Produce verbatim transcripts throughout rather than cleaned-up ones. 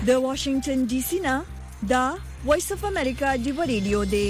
د واشنگټن ډي سي نه دا وایس اف امریکا دی ریډیو دی.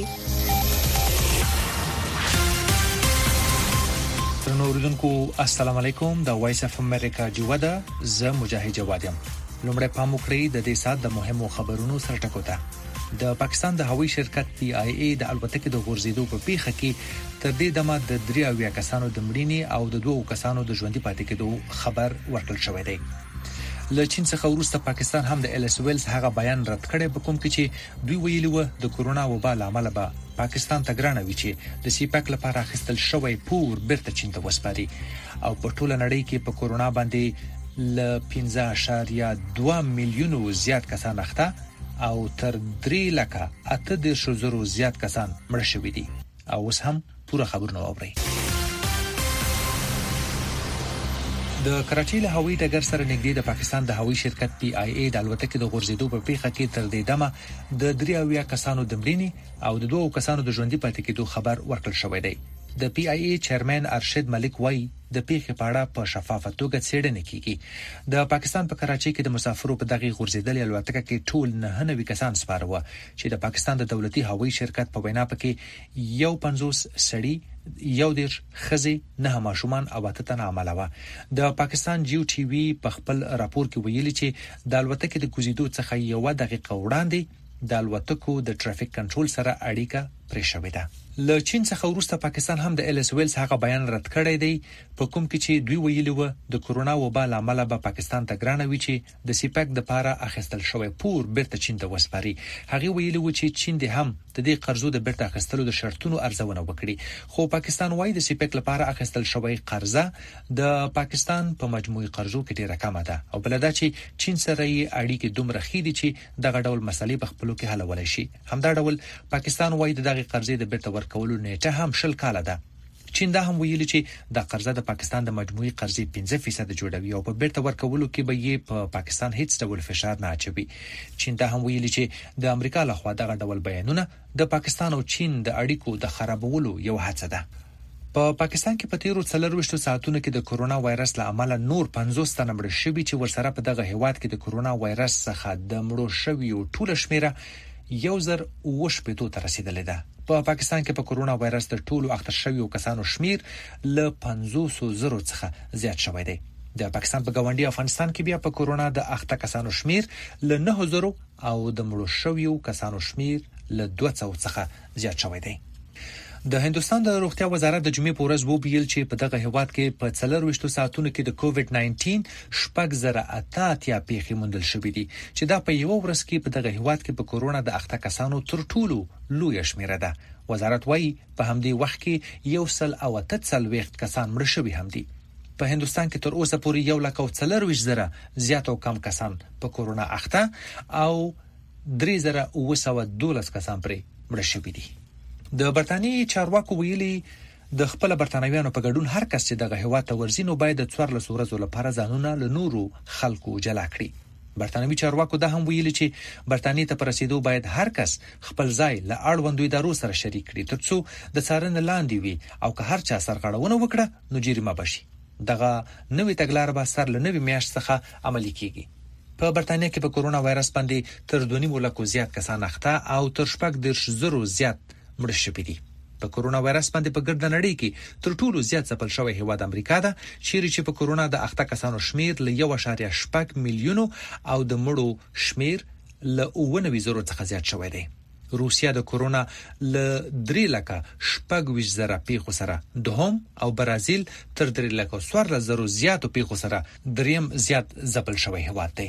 ترنو اوریدونکو السلام علیکم. د وایس اف امریکا دی ودا ز مجاهد جواد یم. لومړی پام وکړئ د دې سات د مهمو خبرونو سره ټکوته. د پاکستان د هوایي شرکت پی آی ای د الوتکې د غورځېدو په پیښه کې تر دې دمه د درې اویا کسانو د مړینې او د دوه کسانو د ژوندۍ پاتې کېدو خبر ورکړل شوی دی. له چین څخه وروسته پاکستان هم د ایل اس ویلز هغه بیان رد کړی په کوم کې چې دوی ویلي و د کورونا وبا لامل به پاکستان ته ګرانه وي چې د سیپاک لپاره اخیستل شوی پور بیرته چین ته وسپاري او په ټوله نړۍ کې په کورونا باندې ل پنځه اعشاریه دوه میلیونو زیات کسان اخته او تر درې لکه اته دېرش زره زیات کسان مړ شوي دي. او اوس هم پوره خبرونه واورئ. د کراچۍ له هوایي ډګر سره نږدې د پاکستان د هوایي شرکت پی آی ای د الوتکې د غورځېدو په پیښه کې تر دې دمه د درې اویا کسانو د مړینې او د دوه کسانو د ژوندۍ پاتې کېدو خبر ورکړل شوی دی. د پی آی ای چیرمن ارشد ملک وایي د پیښې په اړه په شفافه توګه څېړنه کیږي. د پاکستان په کراچۍ کې د مسافرو په دغه غورځېدلې الوتکه کې ټول نه نوي کسان سپاره و چې د پاکستان د دولتي هوایي شرکت په وینا پکې یو پنځوس سړي، یو دېرش ښځې، نه ماشومان او اته تنه عمله و. د پاکستان جیو ټي وي په خپل راپور کې ویلي چې د الوتکې د کوزیدو څخه یو دقیقه وړاندې د الوتکو د ټرافیک کنټرول سره اړیکه پرې شوې ده. له چین څخه وروسته پاکستان هم د ایل اس ویلز هغه بیان رد کړی دی په کوم کې چې دوی ویلي و د کورونا وبا لامل به پاکستان ته ګرانه وي چې د سیپاک د لپاره اخیستل شوی پور بیرته چین ته وسپاري. هغه ویلي و چې چین د هم د دې قرضو د بیرته اخیستلو د شرطونو ارزونه وکړي، خو پاکستان وايي د سیپاک لپاره اخیستل شوی قرضه د پاکستان په مجموعي قرضو کې ډیره کمه ده او بلدا چې چین سره یې اړیکې دومره خېدي چې دغه ډول مسلې په خپلو کې حلولای شي. همدا ډول پاکستان وايي د دغه قرضې د بیرته ورکولو نیټه هم شل کاله ده. چین دا هم ویلي چې د قرضه د پاکستان د مجموعي قرضې پنځه فیصد جوړوي او په بیرته ورکولو کې به یې په پاکستان هیڅ ډول فشار نه اچوي. چین دا هم ویلي چې د امریکا لخوا دغه ډول بیانونه د پاکستان او چین د اړیکو د خرابولو یو هڅه ده. په پا پاکستان کې په تیرو څلرويشتو ساعتونو کې د کورونا وایرس له امله نور پنځوس تنه مړ شوي چې ورسره په دغه هیواد کې د کورونا وایرس څخه د مړو شویو ټوله شمیره یو زر اوه شپېتو ته رسیدلې ده. په پا پاکستان کې په کورونا وایرس د ټولو اخته شویو کسانو شمیر له پنځوس زره څخه زیات شوی دی. د پاکستان په ګاونډي افغانستان کې بیا په کورونا د اخته کسانو شمیر له نه زره او د مړو شویو کسانو شمیر له دوه سوه څخه زیات شوی دی. د هندستان د روغتیا وزارت د جمعې په ورځ وویل چې په دغه هیواد کې په څلرويشتو ساعتونو کې د کووډ ناینټین شپږ زره اته اتیا پیښې موندل شوې دي چې دا په یو ورځ کې په دغه هیواد کې په کورونا د اخته کسانو تر ټولو لوی شمیره ده. وزارت وايي په همدې وخت کې یو سل او اته څلوېښت کسان مړ شوي هم دي. په هندستان کې تر اوسه پورې یو لک او څلرويشت زره زیات او کم کسان په کورونا اخته او درې زره اوه سوه دولس کسان پرې مړ شوي دي. د برتانیې چارواکو ویلي د خپل برتانویانو په ګډون هر کس چې دغه هیواد ته ورځي نو باید د څوارلس ورځو لپاره ځانونه له نورو خلکو جلا کړي. برتانوي چارواکو دا هم ویلي چې برتانیې ته پر رسیدو باید هر کس خپل ځای له اړوندو ادارو سره شریک کړي ترڅو د څارنې لاندې وي او که هر چا سرغړونه وکړه نو جریمه بشي. دغه نوې تګلارې به سر له نوې میاشت څخه عملي کیږي. په برتانیې کې په کورونا وایرس باندې تر دوه نیم لکو زیات کسان اخته او تر شپږ دېرش زره زیات مړ شوي دي. په کورونا وایرس باندې په ګرد نړۍ کې تر ټولو زیات ځپل شوی هیواد امریکا ده چیرې چې په کورونا د اخته کسانو شمیر له یو اعشاریه شپږ میلیونو او د مړو شمیر له اوه نوي زره څخه زیات شوی دی. روسیا د کورونا له درې لکه شپږ ویشت زره پیښو سره دوهم او برازیل تر درې لکه څوارلس زره زیاتو پیښو سره دریم زیات ځپل شوی هیواد دی.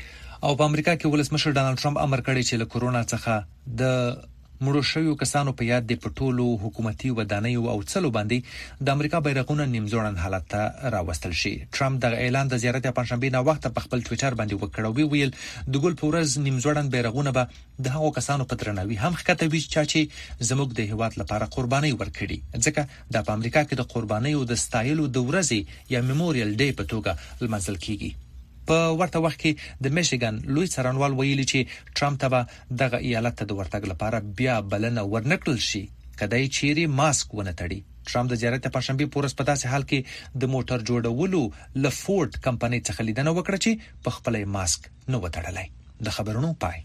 او په امریکا کې ولسمشر ډانلډ ټرمپ امر کړی چې له کورونا څخه د مړو شویو کسانو په یاد د پټولو حکومتي ودانیو او څلو باندې د امریکا بیرغونه نیمزوړن حالت ته راوستل شي. ټرمپ د اعلان د زیارت پنځشنبه نه وخت په خپل ټوئیټر باندې وکړ او ویل د ګل پورز نیمزوړن بیرغونه به د هغو کسانو په درناوي هم ښکته وي چې زموږ د هیواد لپاره قرباني ورکړي، ځکه د امریکا کې د قرباني او د ستایلو د ورځې یا میموریال ډے په توګه لمانځل کیږي. په ورته وخت کې د میشیګن لوی څارنوال ویلي چې ټرمپ ته دغه ایالت ته د ورتګ لپاره بیا بلنه ورنکړل شي کدی چیرې ماسک ونه تړي. ټرمپ د زیارت پنځشنبه پورس په داسې حال کې د موټر جوړولو له فورد کمپنۍ څخه لیدنه وکړه چې په خپل ماسک نه وتړلای. د خبرونو پای.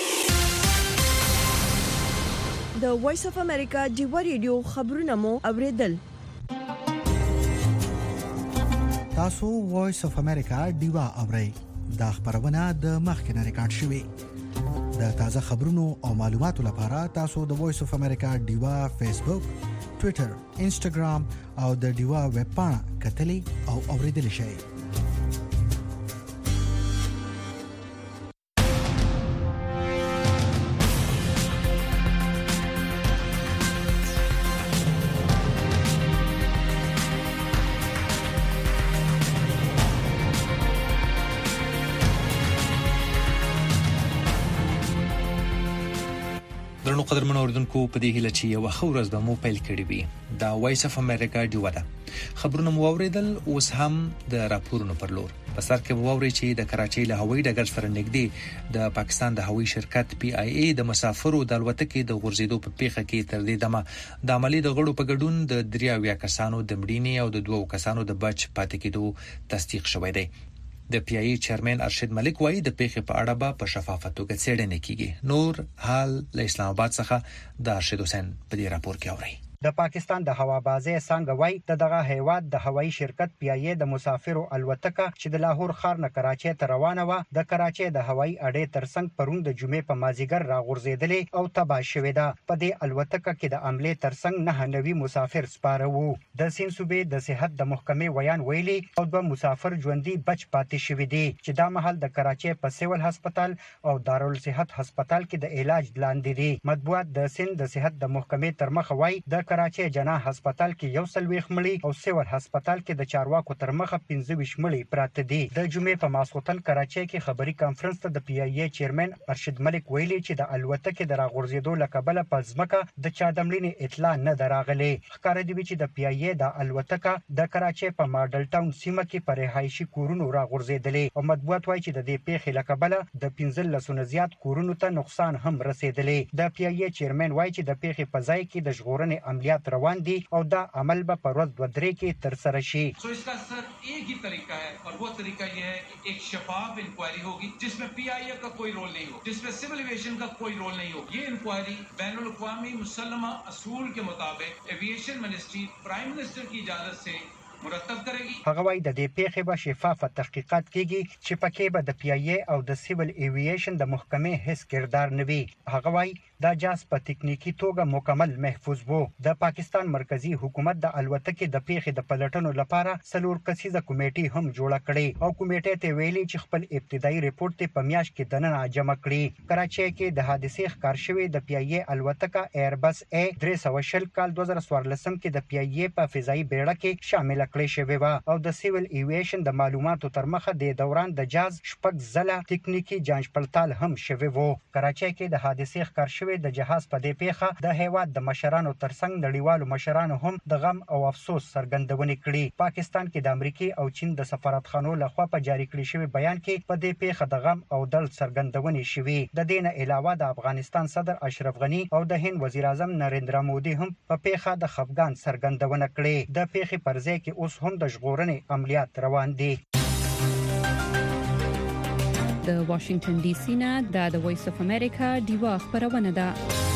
د وایس اف امریکا ډیوا ریډیو خبرونه مو اوریدل. تاسو وایس اف امریکا ډیوا اورئ. دا خبرونه د مخکنه ریکارډ شوې. د تازه خبرونو او معلوماتو لپاره تاسو د وایس اف امریکا ډیوا فیسبوک، ټوئیټر، انسټاګرام او د ډیوا ویب پاڼه کتلي او اوریدل شئ. درنو قدرمنو اوردونکو په دې هیله چې یو خورز به مو پیل کړی وي. دا وایس اف امریکا ډیوا ده. خبرونه مو اوریدل، اوس هم د راپورونو پر لور. په سر کې مو اوري چې د کراچۍ له هوایي ډګر سره نږدې د پاکستان د هوایي شرکت پی آی ای د مسافرو د الوتکې د غورځېدو په پیښه کې تر دې دمه د عملی د غړو په ګډون د دریاویا کسانو د مړینې او د دوو کسانو د بچ پاتې کېدو تصدیق شوی دی. د پی آی ای چیرمن ارشد ملک وایي د پیښې په اړه به په شفافه توګه څېړنه کیږي. نور حال له اسلام آباد څخه د ارشد حسین په دې راپور کې اوري. د پاکستان د هوابازي څنګه وای د دغه هیواد د هوایي شرکت پی آی ای د مسافرو الوتکه چې د لاهور ښار نه کراچۍ ته روانه و د کراچۍ د هوایي اډې ترڅنګ پرون د جمعې په مازیګر راغورځېدلې او تباه شوې ده. په دې الوتکه کې د عمله ترڅنګ نه نوي مسافر سپاره وو. د سین صوبې د صحت د محکمې ویان ویلي او د مسافر ژوندۍ بچ پاتې شوې دي چې دا مهال د کراچۍ په سیول هسپتال او دارالصحت هسپتال کې د علاج لاندې دي. مطبوعات د سین د صحت د محکمې تر مخ وای د کراچۍ جناح هسپتال کې یو سلويخ مړي او سیول هسپتال کې د چارواکو تر مخه پنځه ویشت مړي پراته دي. د جمعې په ماسخوتن کراچۍ کې خبري کانفرنس ته د پی آی ای چیرمن ارشد ملک ویلي چې د الوتکې د راغورځېدو لکبله په ځمکه د چا د مړینې اطلاع نه دراغلي. ښکاره دی چې د پی آی ای د الوتکه د کراچۍ په ماډل ټاون سیمه کې پر رهایشي کورونو راغورځېدلې او مطبوعات وایي چې د دې پیښې لکبله د پنځه لسو زیات کورونو ته نقصان هم رسیدلې. د پی آی ای چیرمن وایي چې د پیښې په ځای کې د ژغورنې عملیات روان دي او دا عمل به پر ورځ دوه درې کې تر سره شي. सो इसका सर एक ही तरीका है और वो तरीका ये है कि एक शफाफ इंक्वायरी होगी जिसमें पी आई ए का कोई रोल नहीं हो, जिसमें सिविल एविएशन का कोई रोल नहीं हो. ये इंक्वायरी बैनुल अक़वामी मुसल्लमा असूल के मुताबिक एविएशन मिनिस्ट्री प्राइम मिनिस्टर की इजाजत से مرتب کړي. هغه وايي د دې پیښې به شفاف تحقیقات کیږي چې پکې به د پی آی ای او د سیول ایوییشن د محکمې هیڅ کردار نه وي. هغه وايي دا جاس په تکنیکی توګه مکمل محفوظ وو. د پاکستان مرکزی حکومت د الوتکې د پیښې د پلټنو لپاره څلور کسیزه کمیټه هم جوړه کړې او کمیټه ته ویلي چې خپل ابتدایي رپورت په میاشت کې دننه جمع کړي. کراچۍ کې د حادثې ښکار شوی د پی آی ای الوتکه ایربس ای درې سوه شل کال دوه زره څوارلسم کې د پی آی ای په فضایي بیړه کې شامل کړی شوی و او د سیول ایوییشن د معلوماتو تر مخه د دوران د جاز شپږ ځله ټکنیکی جانچ پړتال هم شوی وو. کراچۍ کې د حادثې ښکار شوی د جهاز په دې پیښه د هیواد د مشرانو ترڅنګ نړیوالو مشرانو هم د غم او افسوس څرګندونې کړي. پاکستان کې د امریکای او چین د سفارتخانو لخوا په جاری کړی شوی بیان کې په دې پیښه د غم او درد څرګندونې شوي. د دې نه علاوه د افغانستان صدر اشرف غنی او د هند وزیر اعظم نریندرا مودي هم په پیښه د خفګان څرګندونه کړې. د پیښې پر ځای کې اوس هم د ژغورنې عملیات روان دي. د واشنگټن ډي سي نه د وایس اف امریکا ډیوا خبرونه ده.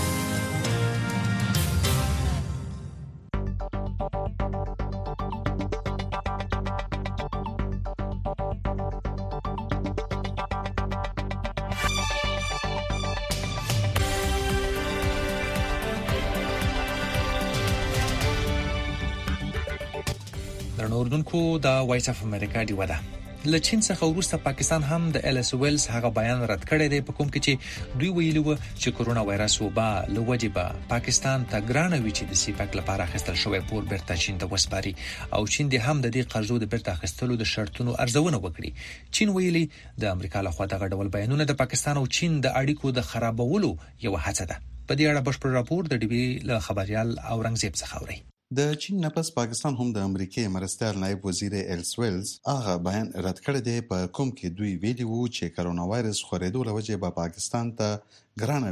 اردوونکو د وایس اف امریکا ډیوا ده. له چین څخه وروسته پاکستان هم د ایل اس ویلز هغه بیان رد کړی دی په کوم کې چې دوی ویلي و چې کورونا وایرس وبا له وجې به پاکستان ته ګرانه وي چې د سیپک لپاره اخیستل شوی پور بیرته چین ته وسپاري او چین د هم د دې قرضو د بیرته اخیستلو د شرطونو ارزونه وکړي. چین ویلي د امریکا لخوا دغه ډول بیانونه د پاکستان او چین د اړیکو د خرابولو یو هڅه ده. په دې اړه بشپړ راپور د ډي بي له خبريال اورنګزیب څخه اوري. د چین نه پس پاکستان هم د امریکای مرستیال نایب وزیر ایلس ویلز هغه بیان رد کړی دی په کوم کې دوی ویلي وو چې کرونا وایرس خورېدو له وجې به پاکستان ته ګرانه وي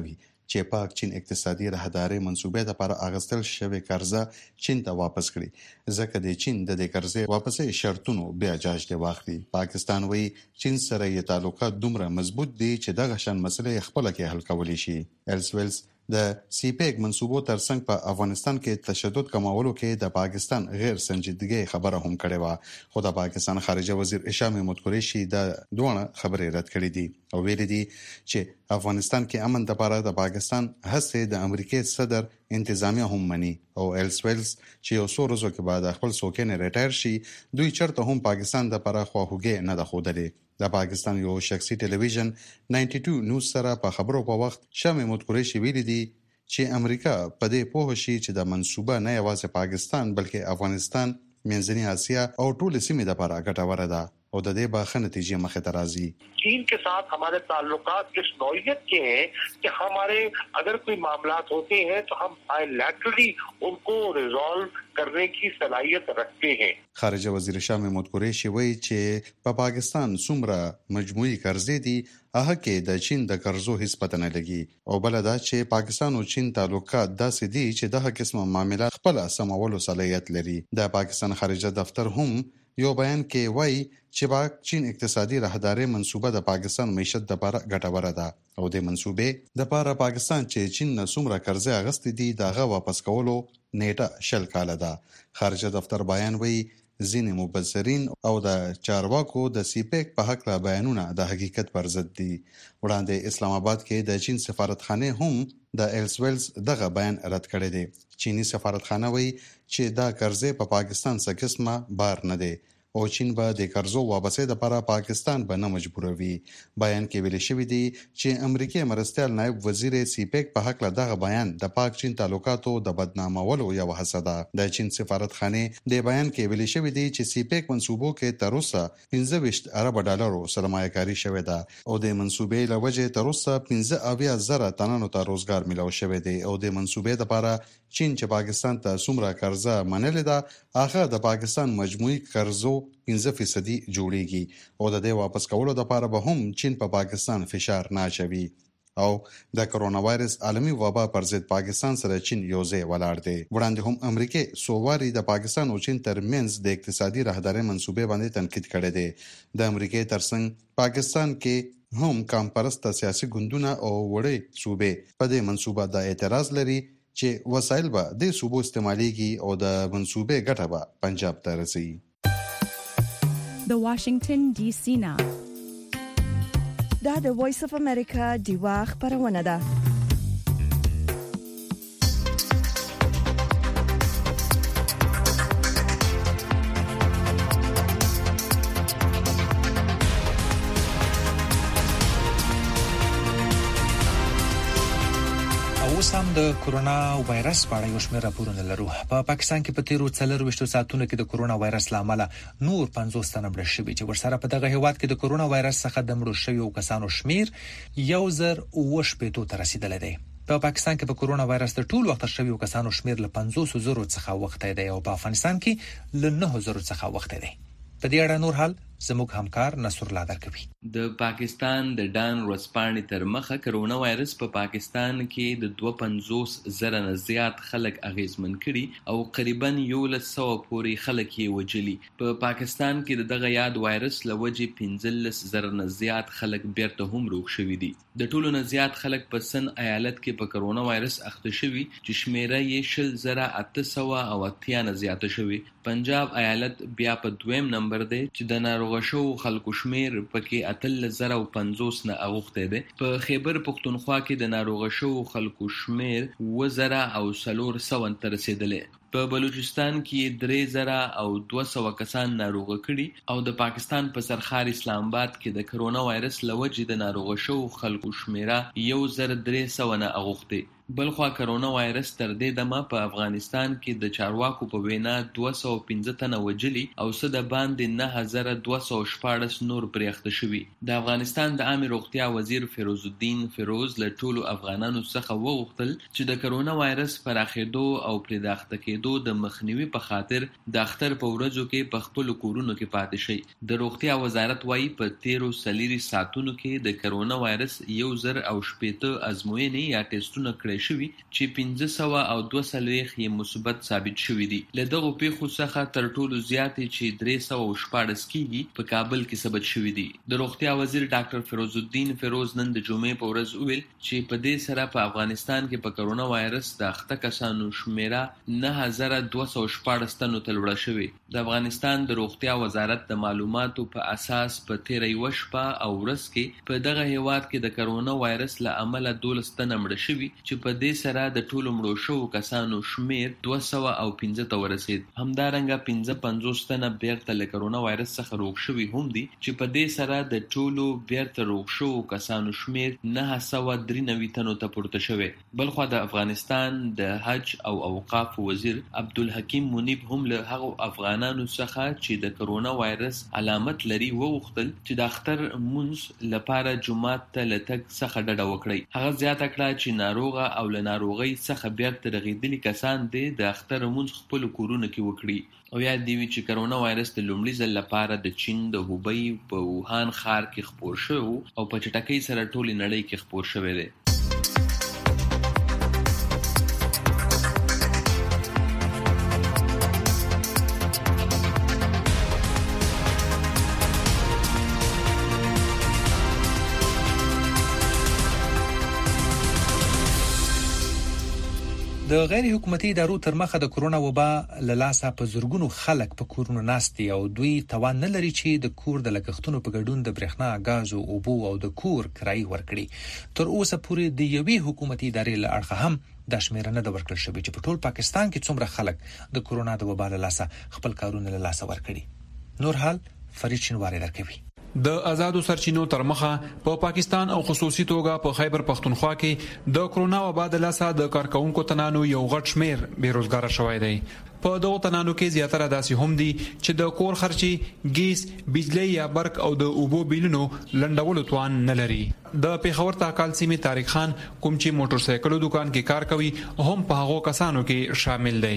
چې پاک چین اقتصادي راهداري منسوبې لپاره اغستل شوی قرضه چین ته واپس کړي ځکه د چین د دې قرضې واپسې شرطونو بیا جاج دی واخلي. پاکستان وایي چین سره یې تعلقات دومره مضبوط دي چې دغه شان مسلې خپل کې حل کولی شي. ایلسویلز د سی پیک منصوبو ترڅنګ په افغانستان کې تشدد کمولو کې د پاکستان غیر سنجیدګي خبره هم کړې و خو د پاکستان خارجه وزیر هشام محمود قریشي د دوه خبرې رد کړې دي او ویلي دي چې افغانستان کې امن لپاره د پاکستان هڅې د امریکای صدر انتظامیه هم مني او ایلسویلز چې یو څو ورځې کې بعد خپل څوکۍ ریټایر شي دوی چرته هم پاکستان لپاره خواخوږي نه ده ښودلې. د پاکستان یو شخصي ټلویزیون ناینټي ټو نیوز سره په خبرو په وخت شاه محمود قریشي ویلي دي چې امریکا په دې پوه شي چې د منصوبه نه یوازې پاکستان بلکې افغانستان، منځنۍ اسیا او ټول سیمې لپاره ګټوره ده او د دې به ښه نتیجې مخې ته راځي. चीन के साथ हमारे ताल्लुकात इस नौइयत के हैं कि हमारे अगर कोई मामलात होते हैं तो हम बायलैटरली उनको रिजॉल्व करने की सलाहियत रखते हैं. خارجه وزیر شاه محمود قریشي وایي چې په پا پاکستان څومره مجموعي قرضې دي هغه کې د چین د قرضو هیڅ پته نه لګي او بل دا چې پاکستان او چین تعلقات داسې دي چې دغه قسمه معاملات خپل سمولو صلاحیت لري. د پاکستان خارجه دفتر هم یو بیان کې وایي چې پاک چین اقتصادي راهداري منصوبه د پاکستان معیشت لپاره ګټوره ده او د منصوبې د لپاره پاکستان چې چین نه څومره قرضې اغستې دي دغه واپس کولو نیټه شل کاله ده. خارجه دفتر بیان وایي ځینې مبصرین او د چارواکو د سی پیک په حق لا بیانونه د حقیقت پر ضد دي. وړاندې اسلام آباد کې د چین سفارتخانه هم د ایلسویلز دغه بیان رد کړی دی. چینی سفارتخانه وایي چې دا قرضې په پاکستان څخه قسمه بار نه دی او چین به د قرضو واپسې لپاره پاکستان به نه مجبوروي. بیان کې ویل شوی دی چې امریکای مرستیال نائب وزیر سی پیک په حق له دغه بیان د پاک چین تعلقاتو د بدنامولو یو هڅه ده. د چین سفارتخانه د بیان کې ویل شوی دی چې سی پیک منصوبو کې تر اوسه پنځه ویشت ارب ډالرو سرمایه کاری شوې ده او د منصوبې له وجې تر اوسه پنځه اویا زره تنانو ته روزګار ملو شوی دی او د منصوبې لپاره چین چې پاکستان ته څومره قرضه منلې ده هغه د پاکستان مجموعي قرضو پنځه فیصدي جوړیږي او د دې واپس کولو لپاره به هم چین په پا پاکستان فشار نه اچوي او د کرونا وایرس عالمي وبا پر ضد پاکستان سره چین یو ځای ولاړ دی. وړاندې هم امریکای سوواري د پاکستان او چین ترمنځ د اقتصادي راهداري منصوبې باندې تنقید کړی دی. د امریکای ترڅنګ پاکستان کې هم کام پرسته سیاسي ګوندونه او وړې صوبې په دې منصوبه د اعتراض لري چې وسایل به د صوبو استعماليږي او د منصوبې ګټه به پنجاب ته رسي. د واشنگټن ډي سي نه دا د وایس اف امریکا دیوا خبرونه ده. اوس هم د کورونا وایرس په اړه یو شمېر راپورونه لرو. په پاکستان کې په تیرو څلورویشتو ساعتونو کې د کورونا وایرس لامل نور پنځوس تنه مړه شوي چې ورسره په دغه هیواد کې د کورونا وایرس څخه د مړو شویو کسانو شمیر یو زر اوه شپېتو ته رسیدلی دی. په پاکستان کې په کورونا وایرس د ټول وخت شویو کسانو شمیر له پنځوس زرو څخه وخته دی او په افغانستان کې له نه زرو څخه وخته دی. په دې اړه نور حال زموږ همکار نصر الله درکوي. د پاکستان د ډان ورځپاڼې تر مخه کرونا وایرس په پا پاکستان کې د دوه پنځوس زره نه زیات خلک اغیزمن کړي او قریبا یولس سوه پورې خلک یې وجلي. په پا پاکستان کې د دغه یاد وایرس له وجې پنځلس زره نه زیات خلک بیرته هم روغ شوي دي. د ټولو نه زیات خلک په سن ایالت کې په کرونا وایرس اخته شوي چې شمیره یې شل زره اته سوه او اتیا نه زیاته شوي. پنجاب ایالت بیا په دویم نمبر دی چې د ناروغ شو خلکو شمیر پکې اتلس زره او پنځوس نه اوخته دی. په خیبر پختونخوا کې د ناروغ شو خلکو شمیر اوه زره او څلور سوه ته رسیدلی. په بلوچستان کې درې زره او دوه سوه کسان ناروغه کړي او د پاکستان په سرخار اسلام آباد کې د کرونا وایرس له وجې د ناروغه شو خلکو شمیره یو زر درې سوه نه اوخته. بلخوا کرونا وایرس تر دې دمه په افغانستان کې د چارواکو په وینا دوه سوه او پنځه تنه وجلي او څه د باندې نه هزار دوه سوه شپاړس نور پرې اخته شوي. د افغانستان د عامه روغتیا وزیر فیروز الدین فیروز له ټولو افغانانو څخه وغوښتل چې د کرونا وایرس پراخېدو او پرې د اخته کېدو د مخنیوي په خاطر د اختر په ورځو کې په خپلو کورونو کې پاتې شي. د روغتیا وزارت وایي په تیرو څلېرو ساعتونو کې د کرونا وایرس یو زر او شپېته ازموینې یا ټیسټونه کړي شوي چې پنځه سوه او دوه څلوېښت یې مثبت ثابت شوي دي. له دغو پیښو څخه تر ټولو زیاتې چې درې سوه او شپاړس کېږي په کابل کې ثبت شوي دي. د روغتیا وزیر ډاکټر فیروز الدین فیروز نن د جمعې په ورځ وویل چې په دې سره په افغانستان کې په کرونا وایرس د اخته کسانو شمیره نه هزار دوه سوه شپاړس تنو ته لوړه شوې. د افغانستان د روغتیا وزارت د معلوماتو په اساس په تیره یوه شپه او ورځ کې په دغه هیواد کې د کرونا وایرس له امله دولس تنه مړه شوي چې په دې سره د ټولو مړو شوو کسانو شمیر دوه سوه او پنځه ته ورسید. همدارنګه پنځه پنځوس تنه بیرته له کرونا وایرس څخه روغ شوي هم دي چې په دې سره د ټولو بیرته روغ شوو کسانو شمیر نه سوه درې نوي تنو ته پورته شوی. بلخوا د افغانستان د حج او اوقاف وزیر عبدالحکیم منیب هم له هغو افغانانو څخه چې د کرونا وایرس علامت لري وغوښتل چې د اختر مونځ لپاره جومات ته له تګ څخه ډډه وکړي. هغه زیاته کړه چې ناروغه او له ناروغۍ څخه بیرته رغېدلي کسان دې د اختر مونځ خپلو کورونو کې وکړي. او یاد دې وي چې کرونا وایرس د لومړي ځل لپاره د چین د هوبی په ووهان ښار کې خپور شوی او په چټکۍ سره ټولې نړۍ کې خپور شوی دی. د غیر حکومتي ادارو تر مخه د کرونا وبا له لاسه په زورګونو خلک په کورونو ناستي او دوی توان نه لري چې د کور د لګښتونو په ګډون د برېښنا، غاز او اوبو او د کور کرایي ورکړي. تر اوسه پورې د یوې حکومتي ادارې له اړخه هم د شمیره نه د ورکړل شوی چې په ټول پاکستان کې څومره خلک د کرونا د وبا له لاسه خپل کارونه له لاسه ورکړي. نور حال فرید شینواری درکوي. د آزادو سرچینو تر مخه په پا پاکستان او خصوصي توګه په خیبر پختونخوا کې د کرونا وبا د لاسه د کارکونکو تنانو یو غټ شمیر بیروزګار شوی دی. په دغه تنانو کې زیاتره داسې هم دي چې د کور خرچي، ګیس، بجلی یا برق او د اوبو بیلونو لنډولو توان نه لري. د پیښور تاکال سیمې طارق خان کوم چې موټر سایکلو دکان کې کار کوي هم په هغو کسانو کې شامل دی.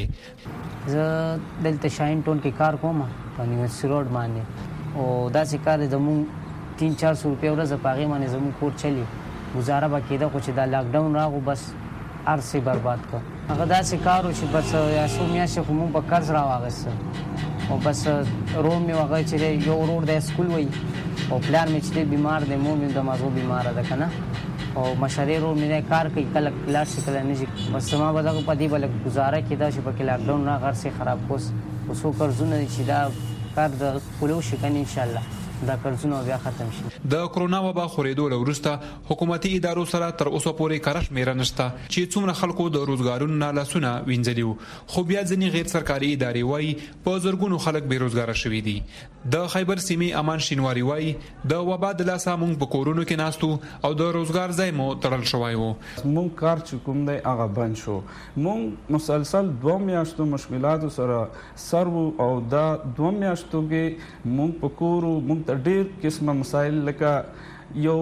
زه دلته شاین ټون کې کار کوم په نیوسي روډ باندې او داسې کار زمون تین چار سو روپیا ورځ په هغې باندې زمون کور چلی گزاره به کېده خو چې دا لاکډاون راغو بس هر څه برباد کړ. هغه داسې کار و چې بس یا څو میاشتې خو مونږ په قرض راواخیسته او بس رور مې هغه چې یو ورور دی سکول وایي او پلار مې چې دی بیمار دی، مور مې د مازغو بیماره ده که نه او مشرې رور مې دی کار کوي کله لاړ شي کله نه شي. بس ما به دغه په دې به لږ ګزاره کېده چې پکې لاکډاون راغ هر څه خراب کوس خو څو قرضونه دي چې دا کار د پولو شي کنه ان شاء الله دا قرضونه بیا ختم شي. د کرونا وبا خورېدو له وروسته حکومتي ادارو سره تر اوسه پورې کار شمیره نشته چې څومره خلکو د روزګارونو نه لاسونه وینځلي وو. خو بیا ځینې غیر سرکاري ادارې وایي په زرګونو خلک بیروزګاره شوي دي. د خیبر سیمې امان شینواری وایي د وبا د لاسه مونږ په کورونو کې ناستو او د روزګار ځای مو تړل شوی وو. مونږ کار چې کوم دی هغه بند شو. مونږ مسلسل دوه میاشتو مشکلاتو سره سر او دا دوه میاشتو کې مونږ په کورو مونږ ته ډېر قسمه مسایل لکه یو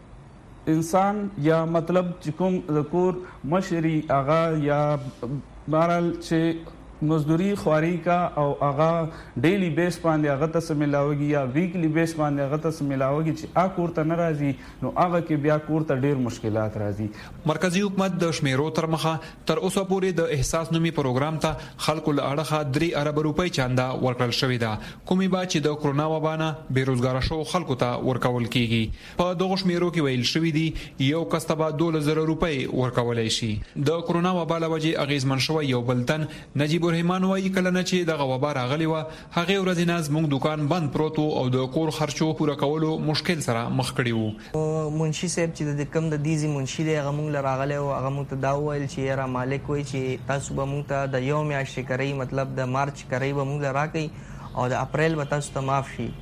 انسان یا مطلب چې کوم د کور مشري هغه یا بهرحال چې مزدوري خواري کا او هغه ډیلی بیس باندې هغه ته ملاويږي یا ویکلی بیس باندې هغه ته ملاويږي چې ا کور ته ناراضي نو هغه کې بیا کور ته ډیر مشکلات راځي. مرکزی حکومت د شمیرو تر مخه تر اوسه پورې د احساس نومي پروګرام ته خلکو له اړخه درې ارب روپۍ چاندا ورکړل شوې ده کومې با چې د کرونا وبانه بیروزګار شو خلکو ته ورکول کیږي. په دغه شمیرو کې ویل شوې دي یو کس ته به دوه زره روپۍ ورکولای شي. د کرونا وبا له وجې اغیزمن شو یو بلتن نجیب الرحمن وایي کله نه چې دغه وبا راغلی و هغه ورځ نه زموږ دکان بند پروت او د کور خرچو پوره کولو مشکل سره مخ کړی وو. منشي صاحب چې د کم د دیزي منشي دی هغه موږ راغلی او هغه موږ ته دا وویل چې را مالک وایي چې تاسو به موږ ته د یو میاشتې کرایي مطلب د مارچ کرایي به موږ راکړئ او د اپریل به تاسو ته معاف شي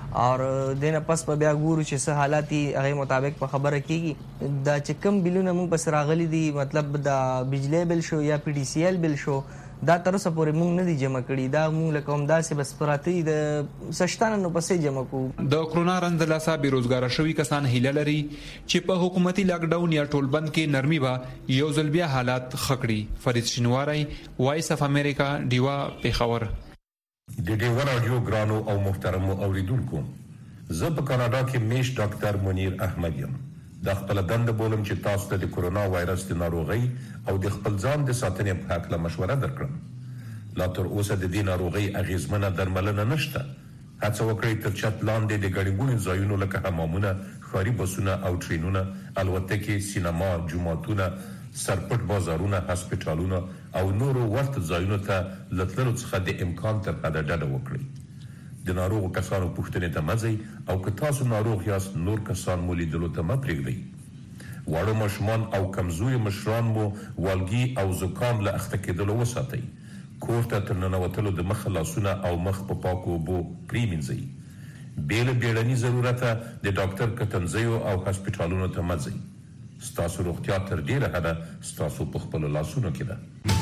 او دنه پس په بیا ګورو چې څه حالات هغه مطابق په خبره کیږي. دا چې کم بلونه موږ پس راغلي دي مطلب د بجلی بل شو یا پی ډی سی ایل بل شو دا تر اوسه پورې موږ نه دي جمع کړي. دا موږ لکه هم داسې بس پراته د سشتانه نو پسې جمع کوو. د کرونا رنځ لاسه بیروزګار شوي کسان هیله لري چې په حکومتي لاک ډاون یا ټولبند کې نرمي به یو ځل بیا حالات خکړي. فرید شینواری، وایس اف امریکا، ډیوا، پیښور. د ډیوا رادیو ګرانو او محترمو اوریدونکو، زه په کاناډا کې میش ډاکټر منیر احمد یم. د خپل دنده بولم چې تاسو ته د کرونا وایرس د ناروغۍ او د خپل ځان د ساتنې په اړه مشوره درکړم. لا تر اوسه د دې ناروغۍ اغیزمنه درملنه نشته. هڅه وکړئ تر چت لاندې د ګڼګونو ځایونو لکه حمامونه، ښاري بسونه او ټرینونه، الوتکې، سینما، جوماتونه، سرپټ بازارونه، هسپتالونه او نورو ورته ځایونو ته له تللو څخه د امکان تر حده ډډه وکړئ. د ناروغو کسانو پوښتنې ته مه ځئ او که تاسو ناروغ یاست نور کسان مو لیدلو ته مه پرېږدئ. واړه ماشومان او کمزوري مشران مو والګي او زکام له اخته کېدلو وساتئ. کور ته تر ننوتلو د مخه لاسونه او مخ په پاکو اوبو پرېمینځئ. بې له بیړني ضرورته د ډاکټر کتنځیو او هسپتالونو ته مه ځئ. ستاسو روغتیا تر ډېره حده ستاسو په خپلو لاسونو کې ده.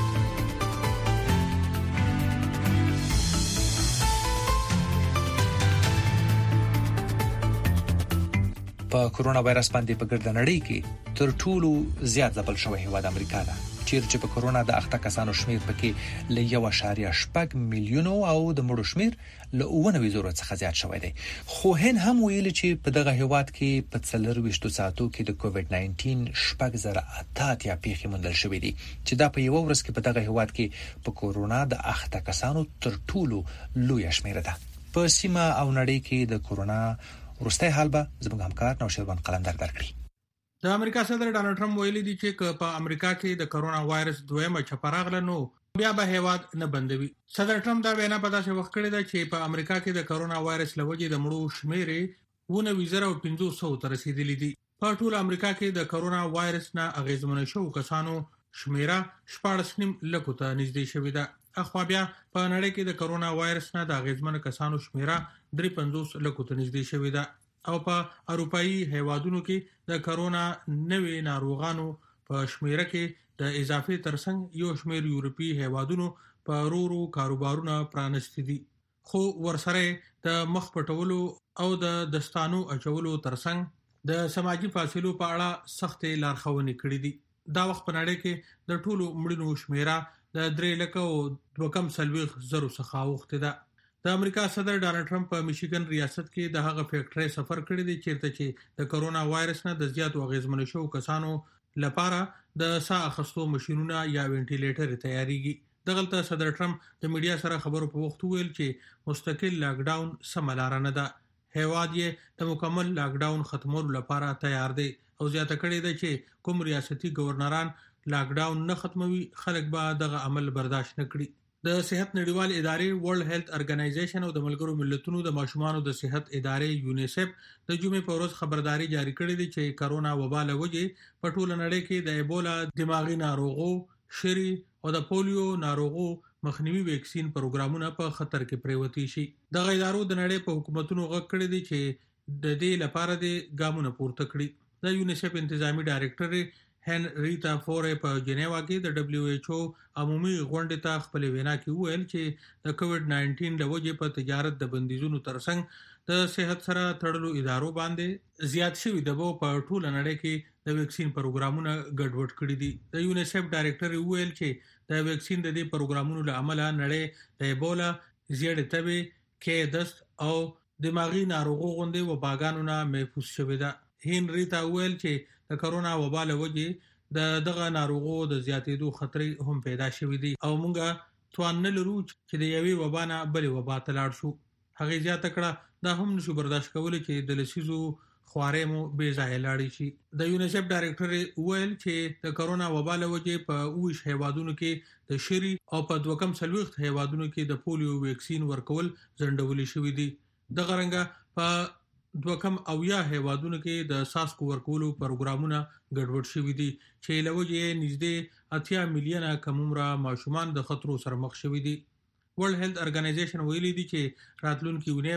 په کرونا وایرس باندې په ګرد نړۍ کې تر ټولو زیات ځپل شوی هیواد امریکا ده، چیرته چې په کرونا د اخته کسانو شمیر پکې له یو اشاریه شپږ میلیونو او د مړو شمیر له اوه نوي زره څخه زیات شوی دی. خو هن هم ویل چې په دغه هیواد کې په څلرويشت ساعتو کې د کووډ ناینټین شپږ زره اته اتیا پیښې موندل شوې دي چې دا په یو ورځ کې په دغه هیواد کې په کرونا د اخته کسانو تر ټولو لوی شمیر ده. په سیمه او نړۍ کې د کرونا ورسته حال به زموږ همکار نوشیروان قلندر درکړي. د امریکا صدر ډانلډ ټرمپ ویلي دی چې په امریکا کې د کرونا وایرس دویمه چپه راغله نو بیا به هیواد نه بندوي. صدر ټرمپ دا وینا په داسې وخت کړی دی چې په امریکا کې د کرونا وایرس لوجې د مړو شمیرې ونه وزره او پنځوس سوه ته رسیدلې دي. په ټول امریکا کې د کرونا وایرس نه اغیزمن شو کسانو شمیره شپږ نیم لکو ته نږدې شوې ده. اخوا بیا په نړۍ کې د کرونا وایرس نه د اغیزمن کسانو شمیره درې پنځوس لکو ته نږدې شوې ده او په اروپאי هیوادونو کې د کرونا نوې ناروغانو په شمیره کې د اضافه ترڅنګ یو شمیر یورپی هیوادونو په رورو کاروبارونه پرانستی دي. خو ورسره د مخ پټولو او د دستانو اچولو ترڅنګ د سماجی فاصلو په اړه سخت لارښوونې کړې دي. دا وخت په نړۍ کې د ټولو مړینو شمیره د درې لکه او دوه کم سلويخ زرو څخه اوخته ده. د امریکا صدر ډانلډ ټرمپ په میشیګن ریاست کې د هغه فیکټری سفر کړی دی چیرته چې د کرونا وایرس نه د زیاتو اغیزمن شو کسانو لپاره د ساه اخیستو ماشينونه یا وینټیلیټر تیاریږي. دغلته صدر ټرمپ د میډیا سره خبرو په وخت ویل چې مستقل لاک ډاون سملاره نه ده. هیواد یې د مکمل لاک ډاون ختمولو لپاره تیار دی او زیاته کړی دی چې کوم ریاستي گورنران لاک ډاون نه ختموي خلک به دغه عمل برداشت نه کړي. د صحت نړیوال ادارې ورلد هیلث ارګنایزیشن او د ملګرو ملتونو د ماشومانو د صحت ادارې یونیسف د جمعې په ورځ خبرداري جاری کړې ده چې کرونا وبا له وجې په ټول نړۍ کې د ایبولا، دماغي ناروغو، شری او د پولیو ناروغو مخنیوي ویکسین پروګرامونه په خطر کې پریوتی شي. د غیدارو د نړۍ په حکومتونو غږ کړی دی چې د دې لپاره د ګامونه پورته کړي. د یونیسف انتظامی ډایریکټر هنریتا فورې په جنیوا کې د دبليو ایچ او عمومي غونډې ته خپل وینا کې ویل چې د کووډ ناینټین له وجې په تجارت د بندیزونو ترڅنګ د صحت سره تړلو ادارو باندې زیات شوی دباو په ټول نړۍ کې د ویکسین پروګرامونه ګډوډ کړي دي. د یونیسف ډایریکټر ویل چې د ویکسین د دې پروګرامونو له امله نړۍ د ایبولا، زیړې تبې، کې دست او دماغي ناروغو غوندې وباګانو نه محفوظ شوې ده. هنریتا ویل چې د کرونا وبا له وجې د دغه ناروغو د زیاتېدو خطر هم پیدا شوې دي او موږ توان نه لرو چې د یوې وبا نه بلې وبا ته لاړ شو. هغه زیاته کړه دا هم نشو برداشت کولی چې د لسیزو خوارې مو بې ځایه لاړې شي. د یونیسف ډایریکټر ویل چې د کرونا وبا له وجې په اوویشت هیوادونو کې د شری او په دوه کم څلوېښت هیوادونو کې د پولیو ویکسین ورکول ځنډولې شوي دي. دغه رنګه په دوه کم اویا هیوادونو کې د ساسکو ورکولو پروګرامونه ګډوډ شوي دي چې له وجې نږدې اتیا میلیونه کم عمره ماشومان د خطرو سره مخ شوي دي. ورلد هیلث ارګنایزیشن ویلي دي چې راتلونکي اونۍ به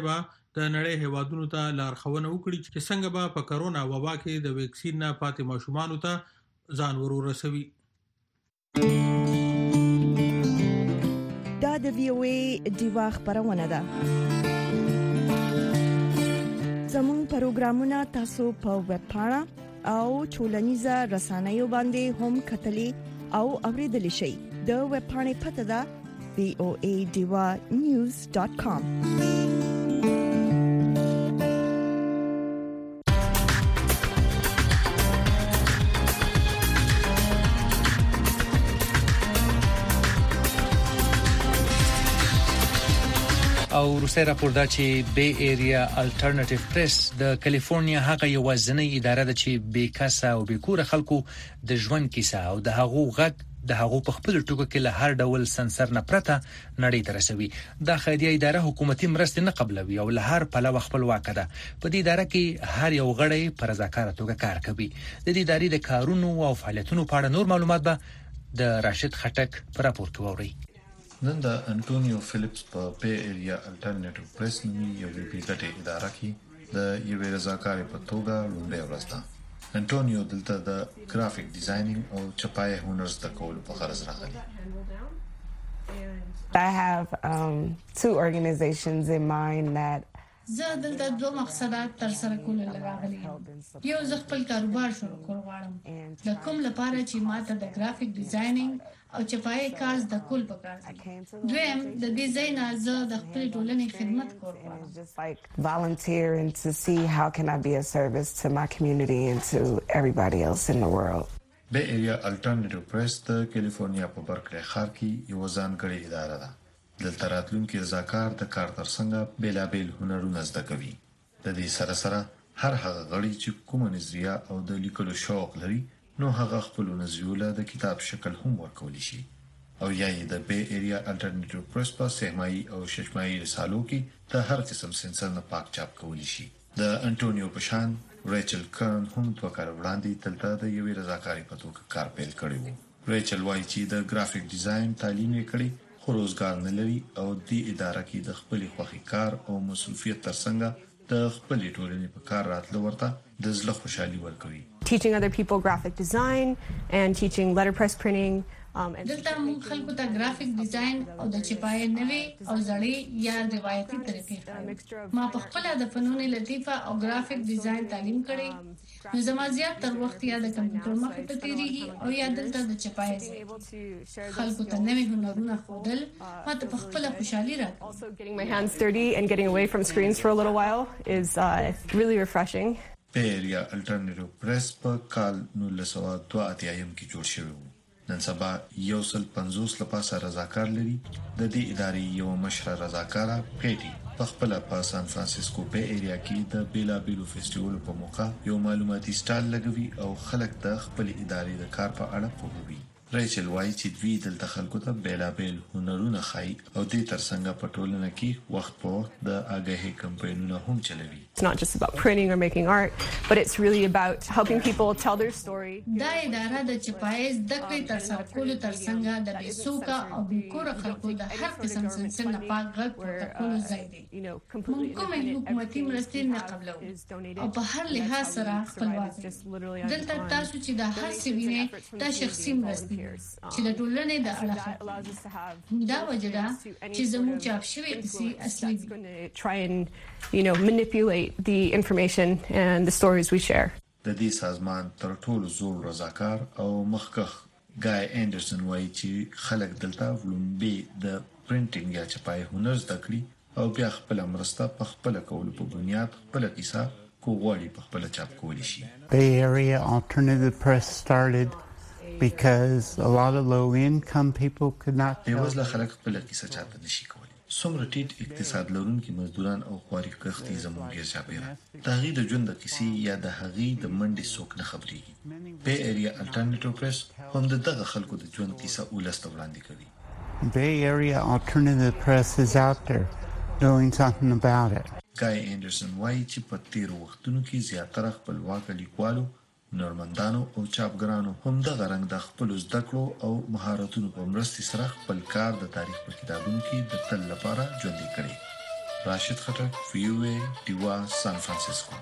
د نړۍ هیوادونو ته لارښوونه وکړي چې څنګه به په کرونا وبا کې د ویکسین نه پاتې ماشومانو ته ځان ورورسوي. دا د وی او ای دیوا خبرونه ده. زموږ پروګرامونه تاسو په ویب پاڼه او ټولنیزه رسنیو باندې هم کتلی او اوریدلی شئ. د ویب پاڼې پته ده وی او ای دیوا نیوز ډاټ کام. او روسي راپور دا چې بی ایریا الټرنیټیو پریس د کالیفورنیا هغه یوازینی اداره ده چې بیکاسه او بیکوره خلکو د ژوند کیسه او د هغو غږ د هغو په خپل ټکو کې له هر ډول سنسر نه پرته نړۍ ته رسوي. دا خیریه اداره حکومتي مرستې نه قبلوي او له هر پلوه خپلواک ده. په دې اداره کې هر یو غړی په رضاکاره توګه کار کوي. د دې ادارې د کارونو او فعالیتونو په اړه نور معلومات به د راشد خټک په راپور کې ووري. نن د انټونیو فلیپس په بی ایریا الټرنیټیو پریس نومي یو بیګټه اداره کې د یوې رضاکارې په توګه لومړی ورځ ده. انټونیو دلته د ګرافیک ډیزاینینګ او چپای هنر زده کولو په غرض راغلی. I have um, two organizations in mind that زه دلته دوه مقصدات تر سره کول لراغلي. یو زه خپل کاروبار شروع کول غواړم. د کوم لپاره چې ماته د ګرافیک ډیزاینینګ او چپای کار د کول پکار دي. دویم د دې ځای نه زه د خپل ټولنې خدمت کول غواړم. just like volunteer and to see how can I be a service to my community and to everybody else in the world. بی ایریا الټرنیټیو پریس د کالیفورنیا په برکلی ښار کې یو ځانګړې اداره ده. دلته راتلونکي رضاکار د کار ترڅنګ بیلابیل هنرونه زده کوي. د دې سره سره هر هغه غړي چې کومه نظریه او د لیکلو شوق لري نو هغه خپل نظریو د کتاب شکل هم ورکولی شي او یا د بی ایریا الټرنیټیو پریس په سهمایي او ششمایي رسالو کې د هر قسم سنسر نه پاک چاپ کولی شي. د انټونیو پشان ریچل کرن هم دوه کال وړاندې دلته د یوې رضاکارې په توګه کار پیل کړی و. ریچل وایي چې د ګرافیک ډیزاین تعلیم یې کړی خو روزګار نه لري او د اداره کې د خپل خوخي کار او مصروفیت ترڅنګ د خپل ټولنې په کار راتلو ورته د زړه خوشحالي ورکوي. Teaching other people graphic design and teaching letterpress printing. دلته موږ خلکو ته ګرافیک ډیزاین او د چپای نوې او زړې یا روایتي طریقې ما په خپل د فنون لطیفه او ګرافیک ډیزاین تعلیم کړی. نو زما زیات تر وخت یا د کمپیوټر مخې ته تیریږي او یا دلته د چپای خلکو ته نوې هنرونه ښودل ما ته په خپل خوشحالي راکړه. Also getting my hands dirty and getting away from screens for a little while is uh, really refreshing. بی ایریا الټرنیټیو پریس په کال نولس سوه دوه اتیا کې جوړ شوی و. نن سبا یو سل پنځوس لپاسه رضاکار لري. د دې ادارې یو مشره رضاکاره پیټي په خپل په سان فرانسیسکو بی ایریا کې د بیلا بیلو فیسټیوال په موقع یو معلوماتي سټال لګوي او خلک د خپل ادارې د کار په اړه پوهوي. ریچل وایي چې دوی دلته خلکو ته بیلا بیل هنرونه ښایي او دې ترڅنګ په ټولنه کې وخت په وخت د آګاهۍ کمپاینونه هم چلوي. It's not just about printing or making art, but it's really about helping people tell their story. دا اداره د چپای زده کړې تر سره کولو ترڅنګ د بیسوکا او بیکوره خلکو د هر قسم سنسر نه پاک غږ ورته کولو ځای دی. موږ کومې حکومتي مرستې نه قبلو او په هر لحاظ سره خپلواک دي. دلته تاسو چې د هر څه وینئ دا شخصي مرستې چې د ټولنې د اړه دا وجدا چې زموږ چاپ شوی کیسې اصلي دي. Try and you know manipulate the information and the stories we share. د دې سازمان تر ټولو زوړ رضاکار او مخکښ ګای انډرسن وایي چې خلک دلته ولومبي د پرینټینګ یا چپای هنر زده کړي او بیا خپل مرسته په خپل کولو په بنیاد خپل کیسه کوغوړي په خپل چاپ کولی شي. Bay Area Alternative Press started because a lot of low-income people could not. یوازې خلک خپل کیسه چاته نشي کولی. څومره ټیټ اقتصاد لرونکي مزدوران او خواري کښتي زموږ چاپیره د هغې د ژوند د کیسې یا د هغې د منډې څوک نه خبرېږي. بی ایریا الټرنیټیو پریس هم د دغه خلکو د ژوند کیسه ولس ته وړاندې کوي. Bay Area Alternative Press is out there doing something about it. ګای انډرسن وایي چې په تیرو وختونو کې زیاتره خپلواک لیکوالو نورمندانو او چاپګرانو هم دغه رنګ د خپل زده کړو او مهارتونو په مرستې سره خپل کار د تاریخ په کتابونو کې د تل لپاره ژوندی کړي. راشد خټک، وی او ای ډیوا، سان فرانسیسکو.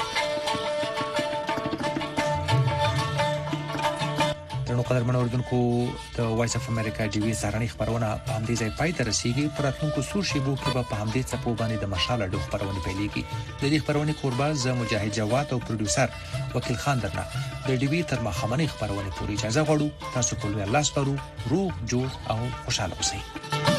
ترنو قدرمن اوردونکو د وایس اف امریکا ډي وی سهارنۍ خبرونه په همدې ځای پای ته رسیږي. پر راتلونکو څو شیبو کې به په همدې څپو باندې د مشال اډو خبرونه پیلېږي. د دې خبرونې قربا ز مجاهد جواد او پروډوسر وکیل خان درنه د ډي وی تر مخامنۍ خبرونه پوری اجازه غواړو. تاسو په لوی الله سپارو، روغ جوړ او خوشاله اوسئ.